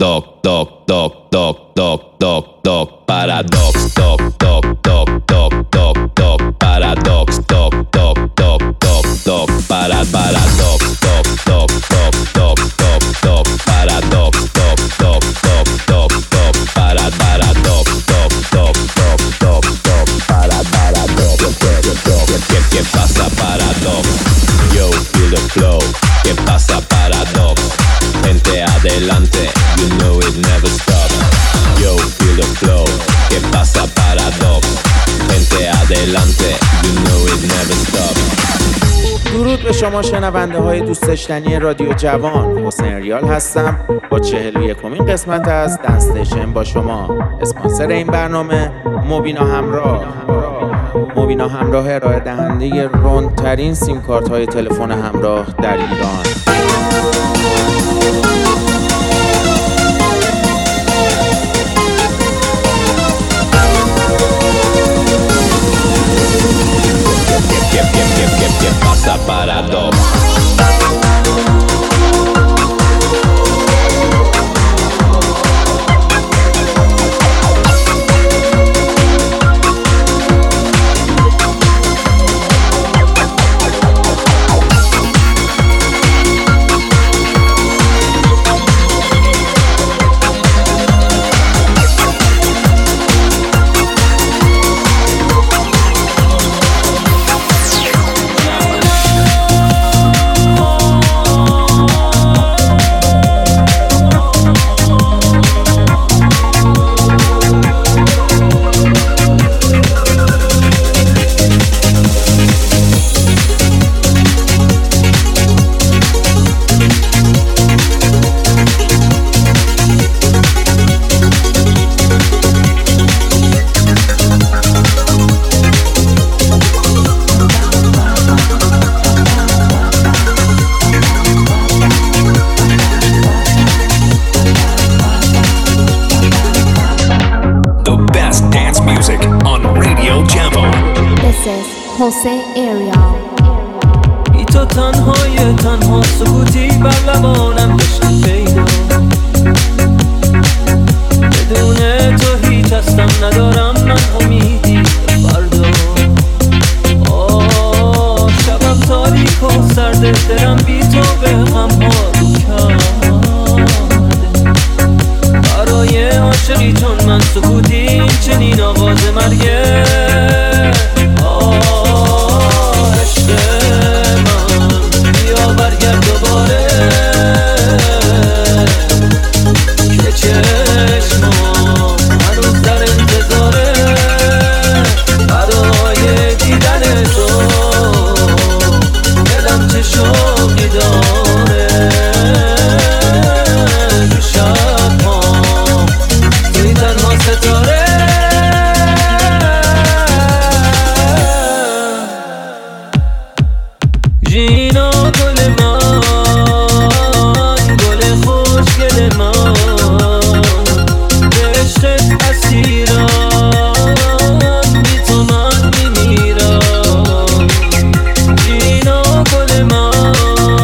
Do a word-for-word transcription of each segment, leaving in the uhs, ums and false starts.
doc, doc, doc, doc, doc, doc, doc, paradox, doc, doc, doc, doc, doc, doc, paradox, doc, doc, doc, doc, doc, para, paradox, doc, doc, doc, doc, doc, doc, paradox, doc, doc, doc, doc, doc, para, paradox, doc, doc, doc, doc, doc, para, paradox, ¿qué, qué pasa paradox? Yo, feel the flow, ¿qué pasa paradox? Gente adelante, you know it never stops. Yo, feel the flow, ¿qué pasa paradox? Gente adelante, you know it never stops. درود به شما شنونده های دوست داشتنی رادیو جوان. حسین ریال هستم با چهل و یکمین قسمت از دنس استیشن با شما. اسپانسر این برنامه موبینا همراه. موبینا همراه ارائه دهنده رندترین سیم کارت های تلفن همراه در ایران. ¿Qué pasa paradox? حسین ایریال بی تو تنهای تنها سکوتی بر لبانم داشتی پیدا بدون تو هیچ هستم ندارم من امیدی فردا آه شبم تاریک و سرد دلم بی تو به هم حال کرده برای عاشقی چون من سکوتی چنین آغاز مرگه برگرد دوباره که چشمام هنوز در انتظاره برای دیدن تو دلم چه شوقی داره تو شب‌هام توی تنها ستاره جینا گل من گل خوشگل من به عشقت اسیرم بی تو من میمیرم جینا گل من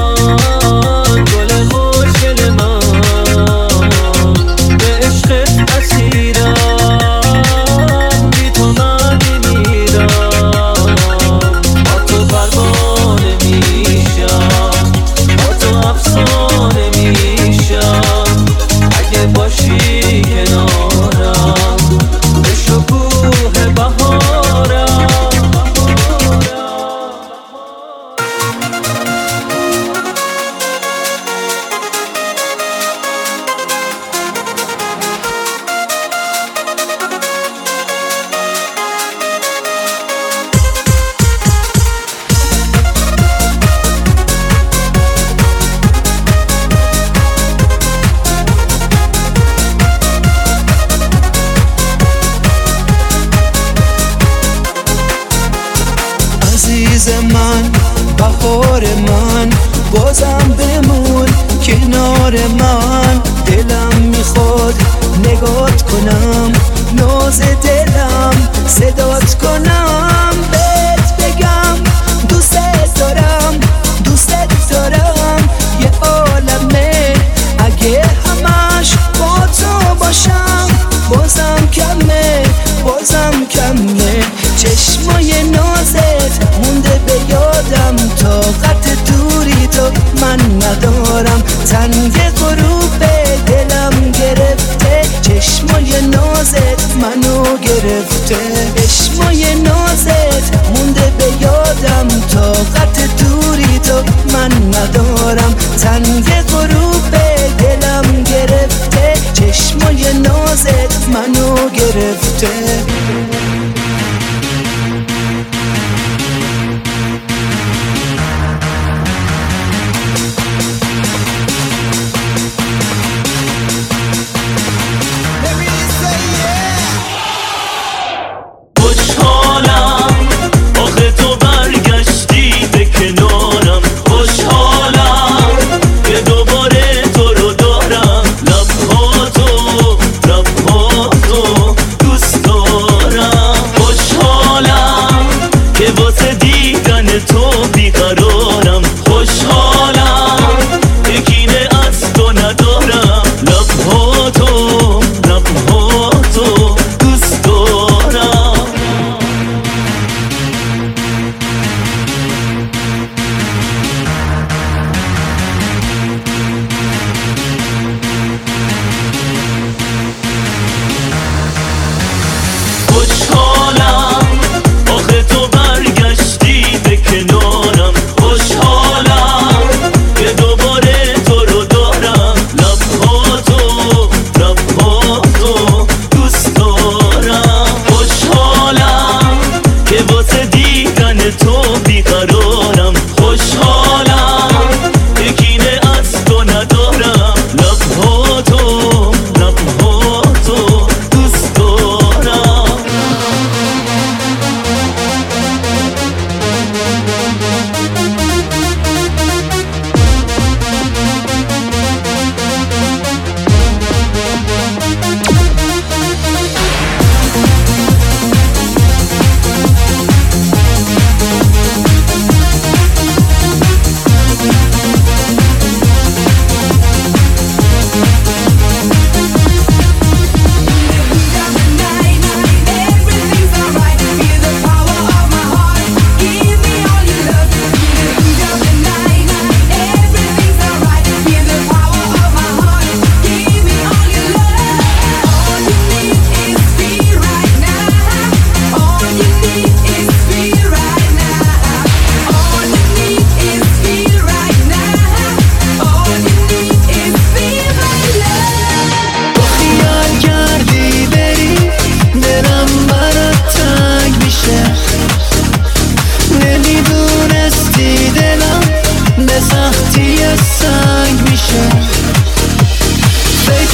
گل خوشگل من به عشقت اسیرم بی تو من میمیرم با تو پروانه میشم با تو افسانه میشم اگه باشی کنارم به شکوه بهارم عزیز من بهار من بازم بمون کنار من دلم میخواد نگات کنم ناز دلم صدات کنم بهت بگم دوست دارم دوست دارم یه عالمه اگه همش با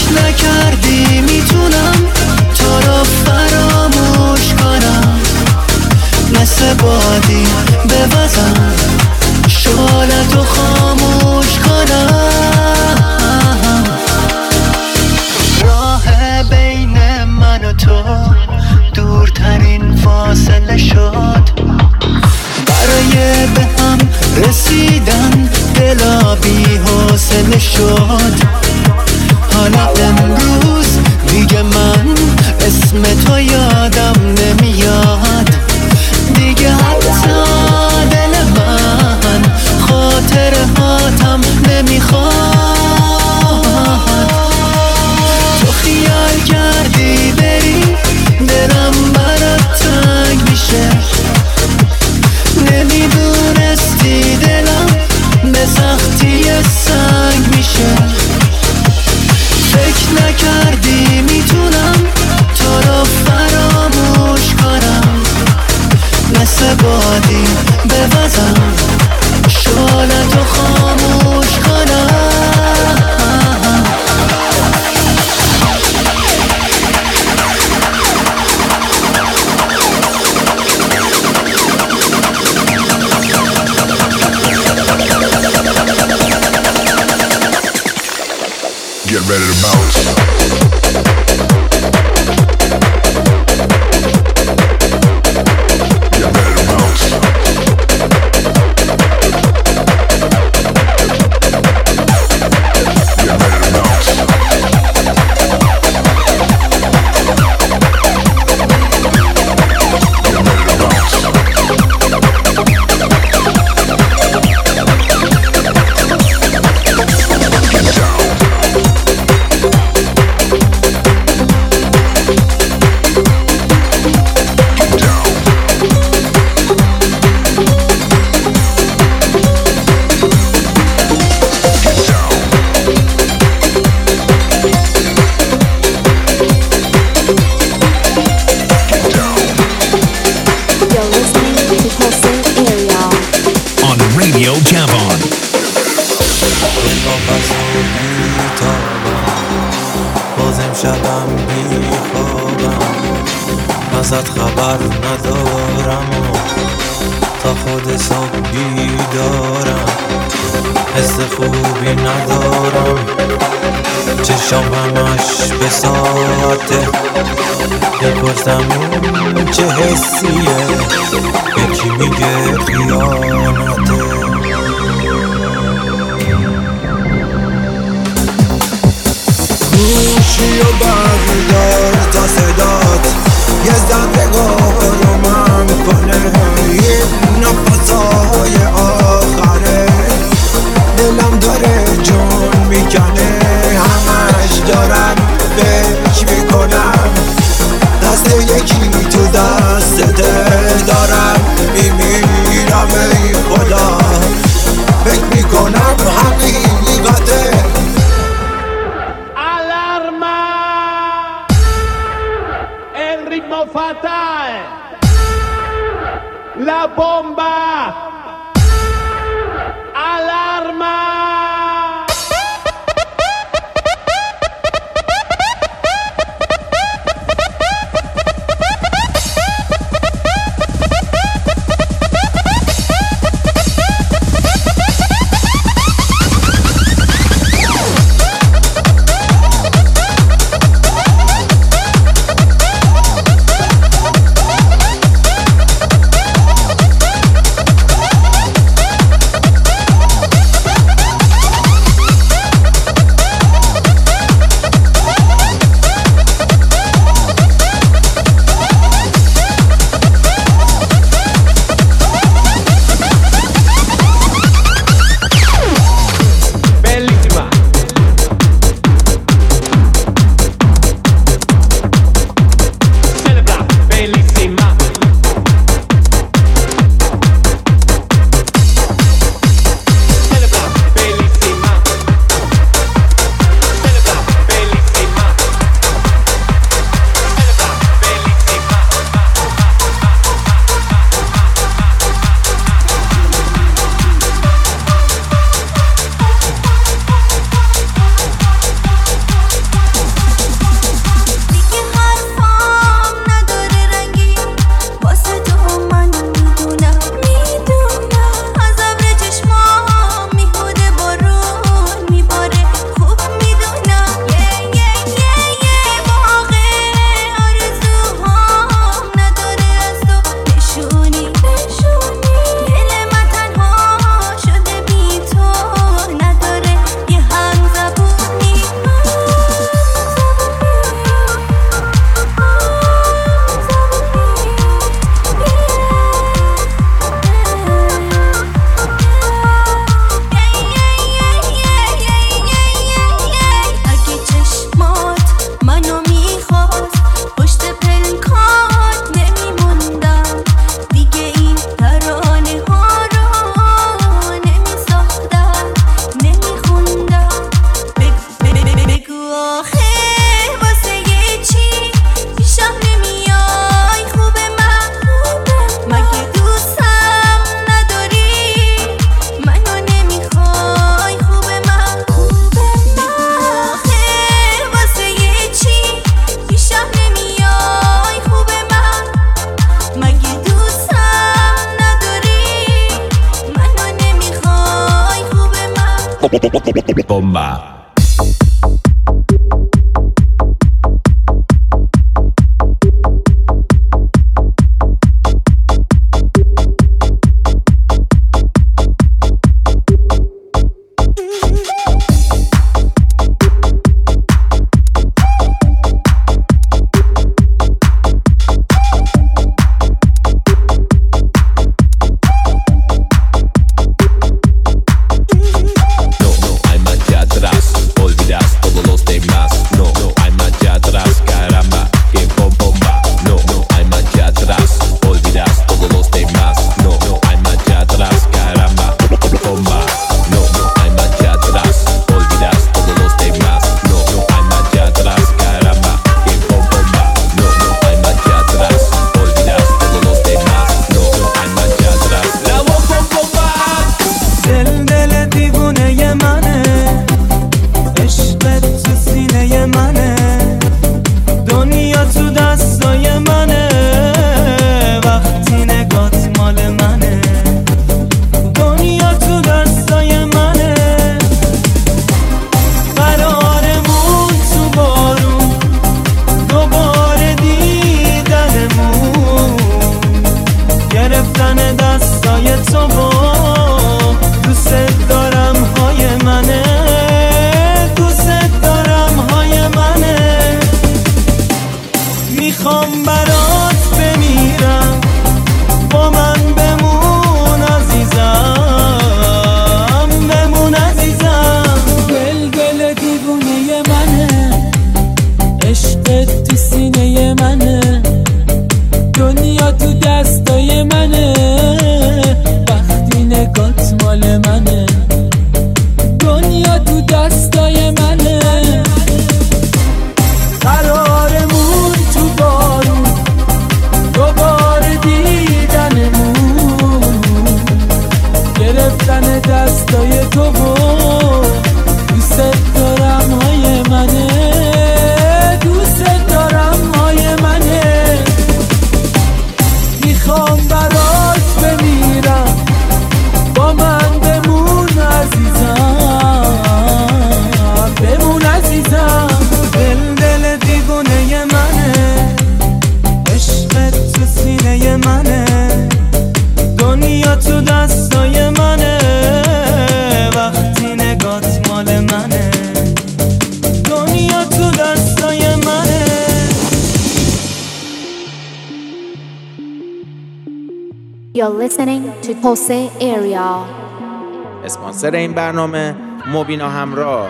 فکر نکردی میتونم تو رو فراموش کنم، مثل بادی بوزم شعلتو خاموش کنم. راه بین من و تو دورترین فاصله شد، برای به هم رسیدن دلا بی حوصله شد. حالا امروز دیگه من اسم تو یادم نمیاد، دیگه حتی دل من خاطر هاتم نمیخواد. تو خیال کردی بری دلم برات تنگ میشه، نمیدونستی دلم به سختی سنگ میشه. فکر نکردی میتونم تو رو فراموش کنم، مثل بادی بوزم شعلتو خاموش کنم. Get ready to bounce. Get ready to bounce. Get ready to bounce. ازت خبر ندارم و تا خود صبح بیدارم، حس خوبی ندارم، چشام همش به ساعته، بپرسم این چه حسیه، یکی میگه خیانته. گوشی و بردار تا صدات یه زندگاه رو من کنه، این نفسای آخره دلم داره جون میکنه، همش دارم فکر میکنم دست یکی تو دستته دارم میمیرم ای خدا، فکر میکنم حقیقته. Fatal, la bomba, alarma. bomba. You're listening to Jose Ariel. اسپانسر این برنامه مبینا همراه.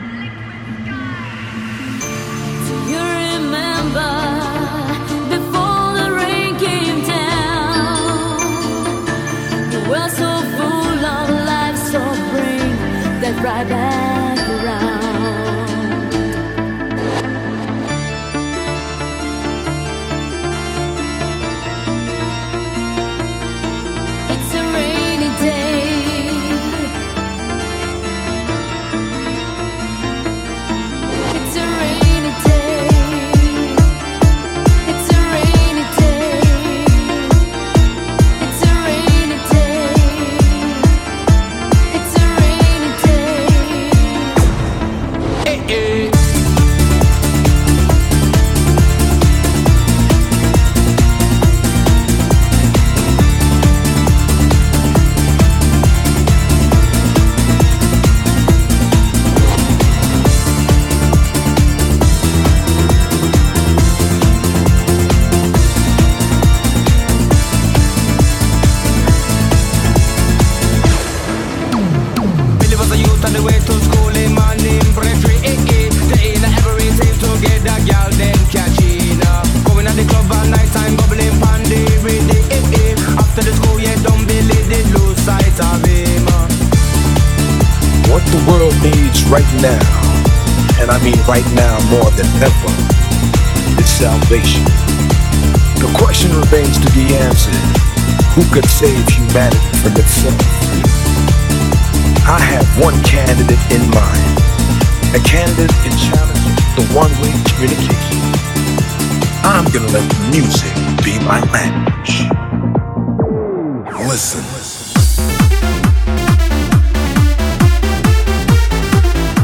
Right back around. It's a rainy day. It's a rainy day. It's a rainy day. It's a rainy day. It's a rainy day. What the world needs right now, and I mean right now more than ever, is salvation. The question remains to be answered: who could save humanity from itself? I have one candidate in mind, a candidate in challenging the one-way communication. I'm gonna let music be my language. Listen.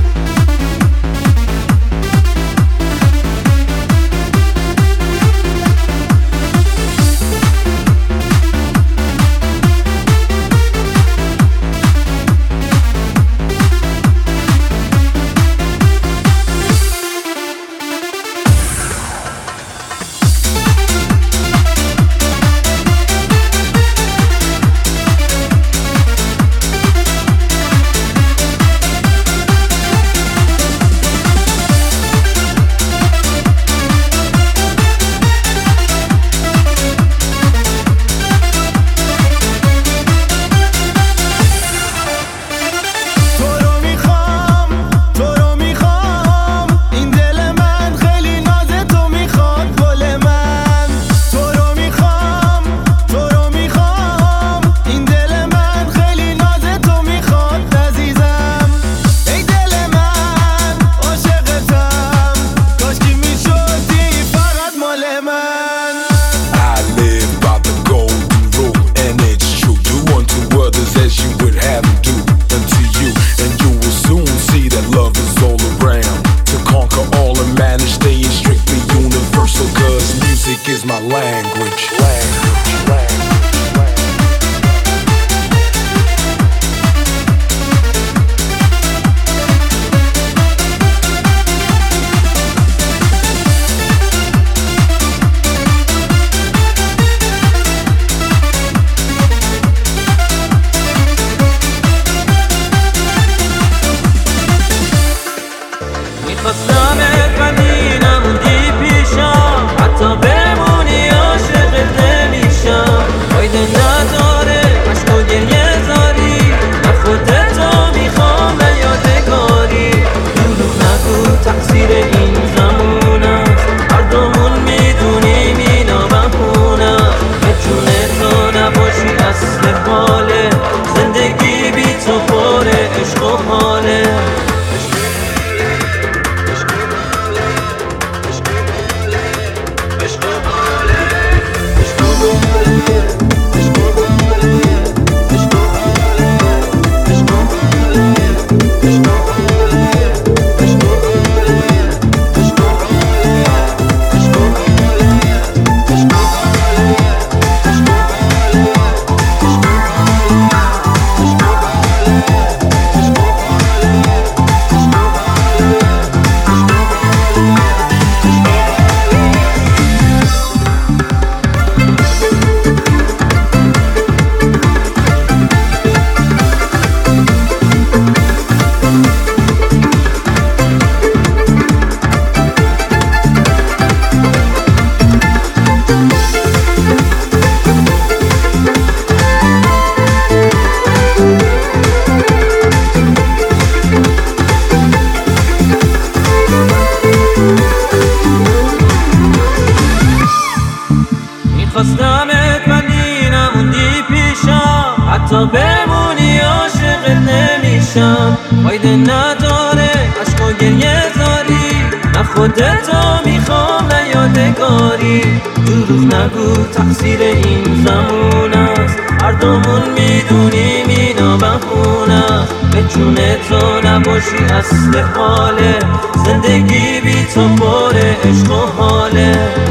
میخواستمت ولی نموندی پیشم، حتی بمونی عاشقت نمیشم. فایده نداره عشق و گریه زاری، نه خودتو میخوام نه یادگاری. دروغ نگو تقصیر این زمان است، هر دومون میدونیم اینا بهونه است. به جون تو نباشی اصل حاله، زندگی بی تو پر عشق و حاله.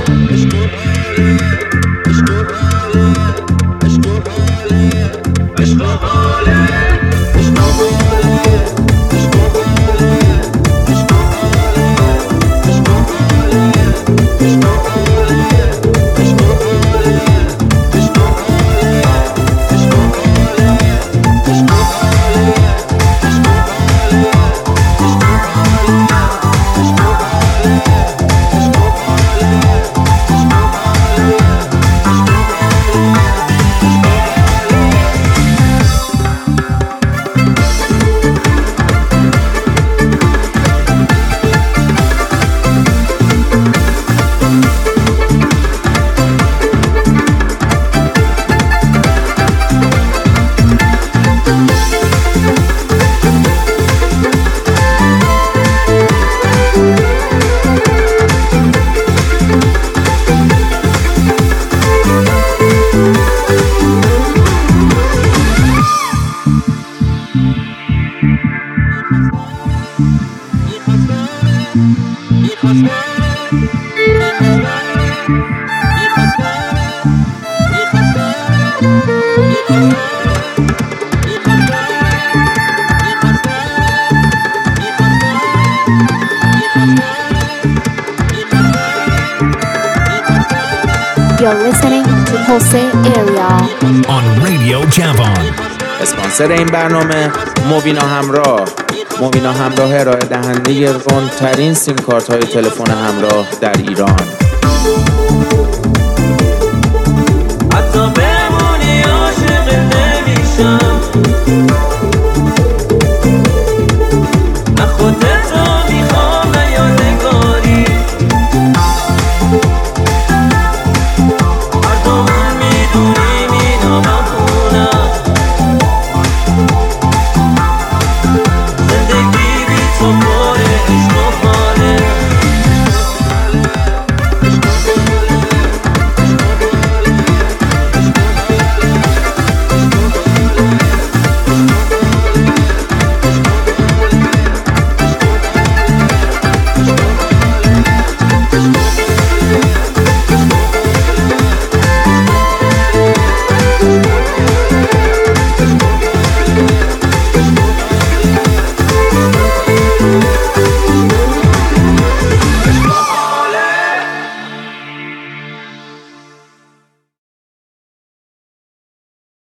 You're listening to Jose Ariel on Radio Javon. اسپانسر این برنامه موبینا همراه. موبینا همراه ارائه دهنده رندترین سیم کارت های تلفن همراه در ایران. حتی بمونی عاشق نمیشم،